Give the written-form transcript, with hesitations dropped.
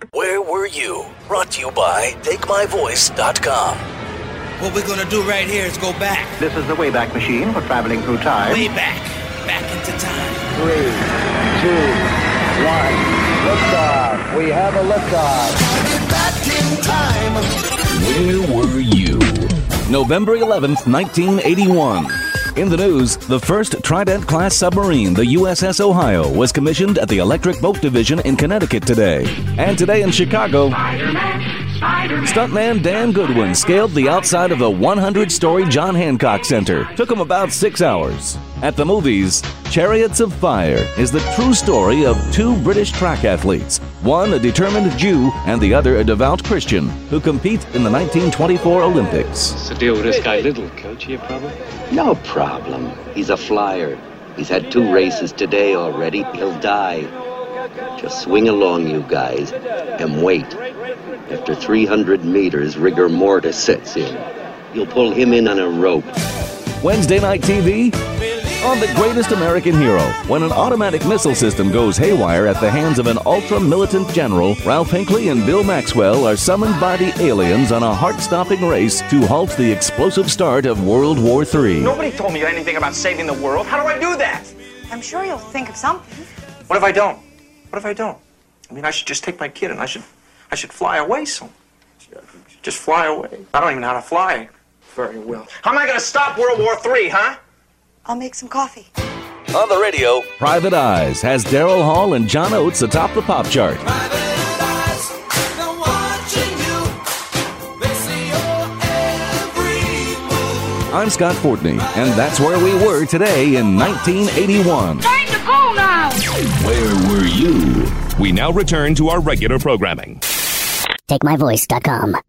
Where Were You? Brought to you by TakeMyVoice.com. What we're gonna do right here is go back. This is the Wayback Machine for traveling through time. Way back. Back into time. 3, 2, 1. Liftoff. We have a liftoff. Back in time. Where Were You? November 11th, 1981. In the news, the first Trident-class submarine, the USS Ohio, was commissioned at the Electric Boat Division in Connecticut today. And today in Chicago, stuntman Dan Goodwin scaled the outside of the 100-story John Hancock Center. Took him about 6 hours. At the movies, Chariots of Fire is the true story of two British track athletes, one a determined Jew and the other a devout Christian, who compete in the 1924 Olympics. What's the deal with this guy, Little? Coach, you have a problem? No problem. He's a flyer. He's had 2 races today already. He'll die. Just swing along, you guys, and wait. After 300 meters, rigor mortis sets in. You'll pull him in on a rope. Wednesday night TV on The Greatest American Hero. When an automatic missile system goes haywire at the hands of an ultra-militant general, Ralph Hinckley and Bill Maxwell are summoned by the aliens on a heart-stopping race to halt the explosive start of World War III. Nobody told me anything about saving the world. How do I do that? I'm sure you'll think of something. What if I don't? What if I don't? I mean, I should just take my kid and I should fly away somewhere. Just fly away. I don't even know how to fly very well. How am I going to stop World War III, huh? I'll make some coffee. On the radio, Private Eyes has Daryl Hall and John Oates atop the pop chart. I'm Scott Fortney, and that's where we were today in 1981. Time to go now! Where were you? We now return to our regular programming. TakeMyVoice.com.